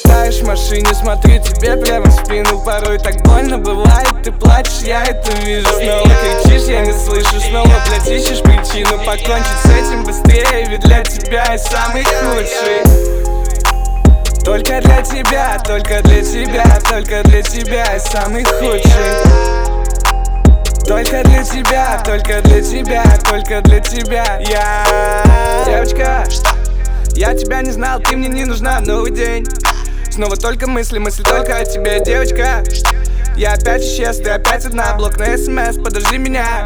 улетаешь в машине, смотрю тебе прямо в спину. Порой так больно бывает, ты плачешь, я это вижу. Снова кричишь, я не слышу, снова, блядь, ищешь причину покончить с этим быстрее, ведь для тебя я самый худший. Только для тебя, только для тебя, только для тебя я самый худший. Только для тебя, только для тебя, только для тебя я. Девочка, я тебя не знал, ты мне не нужна, новый день. Снова только мысли, мысли только о тебе, девочка. Я опять исчез, ты опять одна, блок на СМС, подожди меня.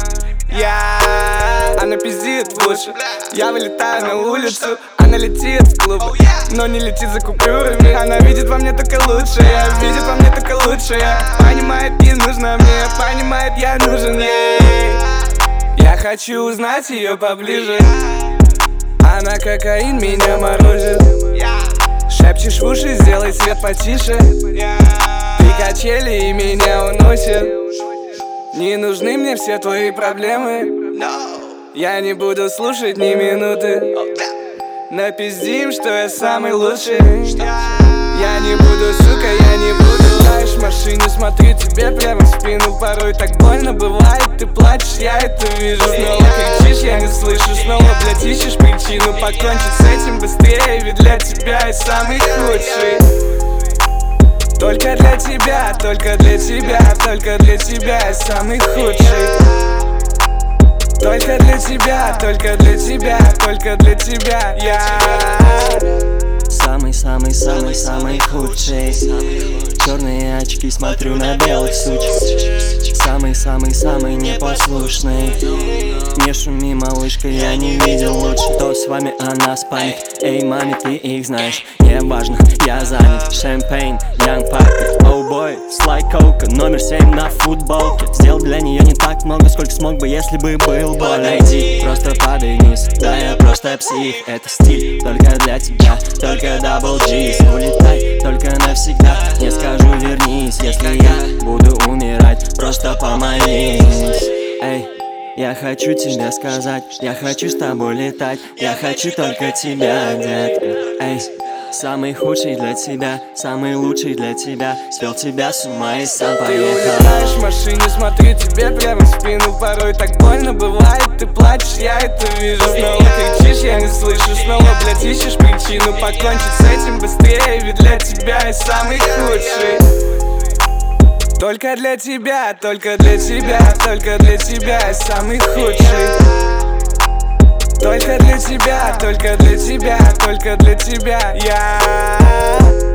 Она пиздит в уши, я вылетаю на улицу. Она летит в клуб, но не летит за купюрами. Она видит во мне только лучшее, видит во мне только лучшее. Понимает, не нужна мне, понимает, я нужен ей. Я хочу узнать ее поближе. Она кокаин меня морозит. Шепчешь в уши, сделай свет потише. Ты качели и меня уносит. Не нужны мне все твои проблемы. Я не буду слушать ни минуты. Напиздим, что я самый лучший. Я не буду, сука, я не буду. Летаешь в машине, смотрю тебе прямо в спину. Порой так больно бывает, ты плачешь, я это вижу. Снова кричишь, я не слышу, снова, блядь, ищешь причину покончить с этим быстрее, ведь для тебя я самый худший. Только для тебя, только для тебя, только для тебя я самый худший. Только для тебя, только для тебя, только для тебя я. Самый худший. Черные очки, смотрю на белых сучек. Самый непослушный. Не шуми, малышка, я не видел лучше. То с вами, а нас память. Эй, маме, ты их знаешь. Не важно, я занят. Шампейн, young party. Oh boy, слай кока, номер 7 на футболке. Сделал для нее не так много, сколько смог бы, если бы был подойди. Просто падай вниз, да я просто псих. Это стиль только для тебя, только дабл G's. Улетай только навсегда, не скажу вернись. Если я буду умирать, просто помолись. Эй, я хочу тебе сказать, я хочу с тобой летать. Я хочу только тебя, детка. Эй, самый худший для тебя, самый лучший для тебя. Свел тебя с ума и сам поехал. Ты улетаешь в машине, смотрю тебе прямо в спину. Порой так больно бывает, ты плачешь, я это вижу. Снова кричишь, я не слышу, снова, блядь, ищешь причину покончить с этим быстрее, ведь для тебя я самый худший. Только для тебя, только для тебя, только для тебя я самый худший. Только для тебя, только для тебя, только для тебя я.